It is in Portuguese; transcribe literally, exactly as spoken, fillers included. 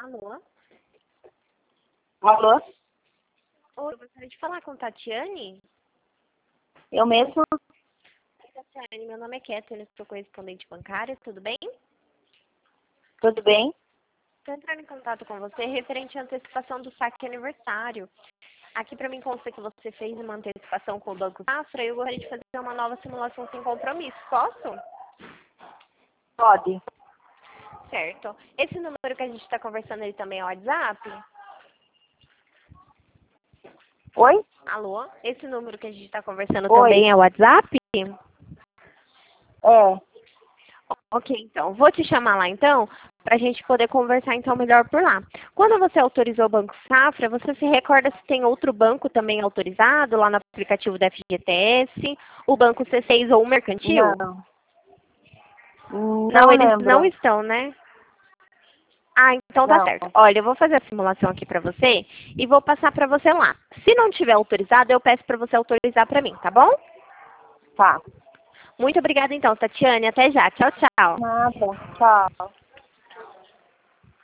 Alô? Alô? Oi, eu gostaria de falar com Tatiane. Eu mesmo? Oi, Tatiane, meu nome é Kathleen, sou correspondente bancária, tudo bem? Tudo bem? Estou entrando em contato com você referente à antecipação do saque aniversário. Aqui para mim consta que você fez uma antecipação com o Banco Safra e eu gostaria de fazer uma nova simulação sem compromisso. Posso? Pode. Certo. Esse número que a gente está conversando, ele também é o WhatsApp? Oi? Alô? Esse número que a gente está conversando Oi. também é o WhatsApp? É. Ok, então. Vou te chamar lá, então, para a gente poder conversar, então, melhor por lá. Quando você autorizou o Banco Safra, você se recorda se tem outro banco também autorizado lá no aplicativo da F G T S, o Banco C seis ou o Mercantil? Não. Não, Não, eles não lembro. estão, né? Ah, então tá Não. certo. Olha, eu vou fazer a simulação aqui para você e vou passar para você lá. Se não tiver autorizado, eu peço para você autorizar para mim, tá bom? Tá. Muito obrigada, então, Tatiane. Até já. Tchau, tchau. Nada. Tchau.